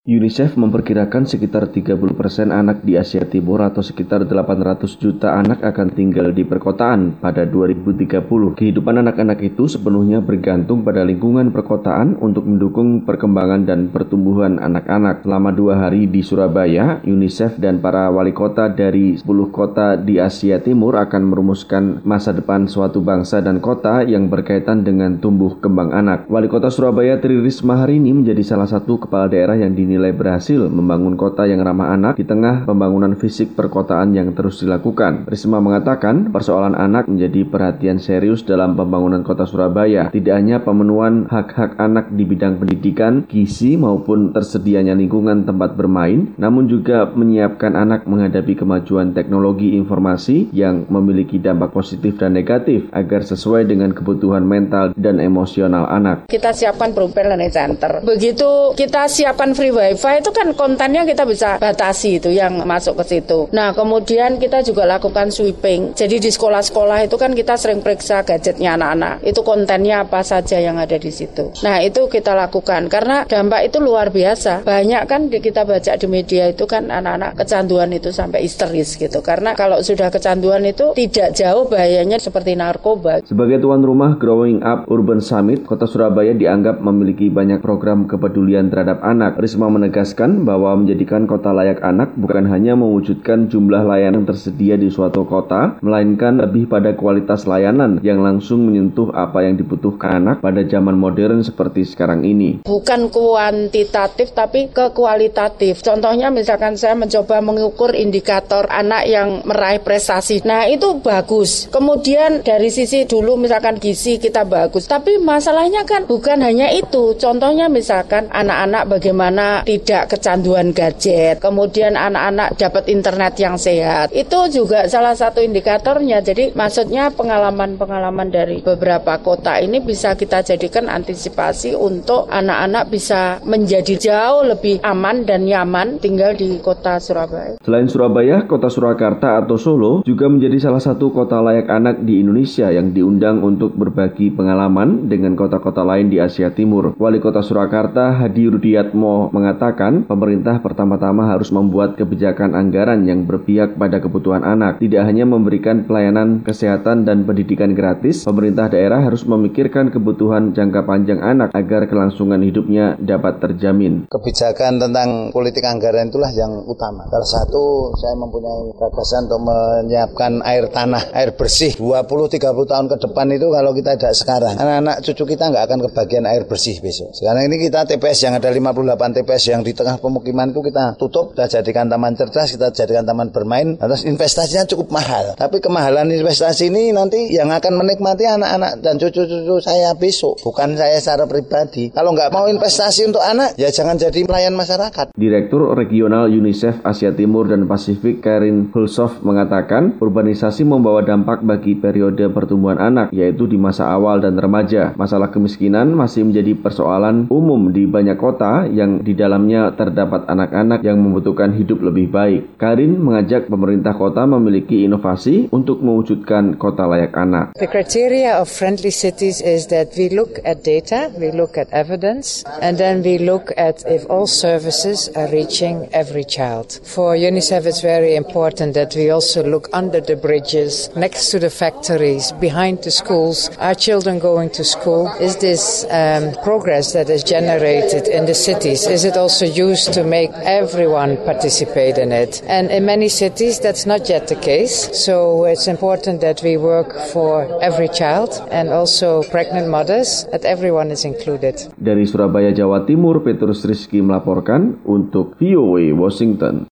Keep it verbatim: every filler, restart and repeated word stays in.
UNICEF memperkirakan sekitar tiga puluh persen anak di Asia Timur atau sekitar delapan ratus juta anak akan tinggal di perkotaan pada dua ribu tiga puluh. Kehidupan anak-anak itu sepenuhnya bergantung pada lingkungan perkotaan untuk mendukung perkembangan dan pertumbuhan anak-anak. Selama dua hari di Surabaya, UNICEF dan para wali kota dari sepuluh kota di Asia Timur akan merumuskan masa depan suatu bangsa dan kota yang berkaitan dengan tumbuh kembang anak. Wali kota Surabaya Tri Risma hari ini menjadi salah satu kepala daerah yang dinilai nilai berhasil membangun kota yang ramah anak di tengah pembangunan fisik perkotaan yang terus dilakukan. Risma mengatakan persoalan anak menjadi perhatian serius dalam pembangunan kota Surabaya. Tidak hanya pemenuhan hak-hak anak di bidang pendidikan, gizi maupun tersedianya lingkungan tempat bermain, namun juga menyiapkan anak menghadapi kemajuan teknologi informasi yang memiliki dampak positif dan negatif agar sesuai dengan kebutuhan mental dan emosional anak. Kita siapkan Brookbend Learning Center. Begitu kita siapkan free Wi-Fi itu kan kontennya kita bisa batasi itu yang masuk ke situ. Nah, kemudian kita juga lakukan sweeping. Jadi di sekolah-sekolah itu kan kita sering periksa gadgetnya anak-anak. Itu kontennya apa saja yang ada di situ. Nah, itu kita lakukan karena dampak itu luar biasa. Banyak kan kita baca di media itu kan anak-anak kecanduan itu sampai histeris gitu. Karena kalau sudah kecanduan itu tidak jauh bahayanya seperti narkoba. Sebagai tuan rumah Growing Up Urban Summit, Kota Surabaya dianggap memiliki banyak program kepedulian terhadap anak. Risma menegaskan bahwa menjadikan kota layak anak bukan hanya mewujudkan jumlah layanan tersedia di suatu kota, melainkan lebih pada kualitas layanan yang langsung menyentuh apa yang dibutuhkan anak pada zaman modern seperti sekarang ini. Bukan kuantitatif tapi ke kualitatif. Contohnya misalkan saya mencoba mengukur indikator anak yang meraih prestasi. Nah, itu bagus. Kemudian dari sisi dulu misalkan gizi kita bagus. Tapi masalahnya kan bukan hanya itu. Contohnya misalkan anak-anak bagaimana tidak kecanduan gadget, kemudian anak-anak dapat internet yang sehat. Itu juga salah satu indikatornya. Jadi maksudnya pengalaman-pengalaman dari beberapa kota ini bisa kita jadikan antisipasi untuk anak-anak bisa menjadi jauh lebih aman dan nyaman tinggal di kota Surabaya. Selain Surabaya, kota Surakarta atau Solo juga menjadi salah satu kota layak anak di Indonesia yang diundang untuk berbagi pengalaman dengan kota-kota lain di Asia Timur. Wali Kota Surakarta Hadi Rudiatmo mengatakan pemerintah pertama-tama harus membuat kebijakan anggaran yang berpihak pada kebutuhan anak. Tidak hanya memberikan pelayanan kesehatan dan pendidikan gratis, pemerintah daerah harus memikirkan kebutuhan jangka panjang anak agar kelangsungan hidupnya dapat terjamin. Kebijakan tentang politik anggaran itulah yang utama. Salah satu, saya mempunyai gagasan untuk menyiapkan air tanah, air bersih dua puluh sampai tiga puluh tahun ke depan itu kalau kita tidak sekarang, anak-anak cucu kita nggak akan kebagian air bersih besok. Sekarang ini kita T P S yang ada lima puluh delapan T P S yang di tengah pemukiman itu kita tutup, kita jadikan taman cerdas, kita jadikan taman bermain. Terus investasinya cukup mahal. Tapi kemahalan investasi ini nanti yang akan menikmati anak-anak dan cucu-cucu saya besok, bukan saya secara pribadi. Kalau nggak mau investasi untuk anak, ya jangan jadi pelayan masyarakat. Direktur Regional UNICEF Asia Timur dan Pasifik Karin Hulshoff mengatakan urbanisasi membawa dampak bagi periode pertumbuhan anak, yaitu di masa awal dan remaja. Masalah kemiskinan masih menjadi persoalan umum di banyak kota yang di dalamnya terdapat anak-anak yang membutuhkan hidup lebih baik. Karin mengajak pemerintah kota memiliki inovasi untuk mewujudkan kota layak anak. The criteria of friendly cities is that we look at data, we look at evidence, and then we look at if all services are reaching every child. For UNICEF, it's very important that we also look under the bridges, next to the factories, behind the schools. Are children going to school? Is this um, progress that is generated in the cities, is it also used to make everyone participate in it? And in many cities, that's not yet the case. So it's important that we work for every child and also pregnant mothers, that everyone is included. Dari Surabaya, Jawa Timur, Petrus Rizky melaporkan untuk V O A Washington.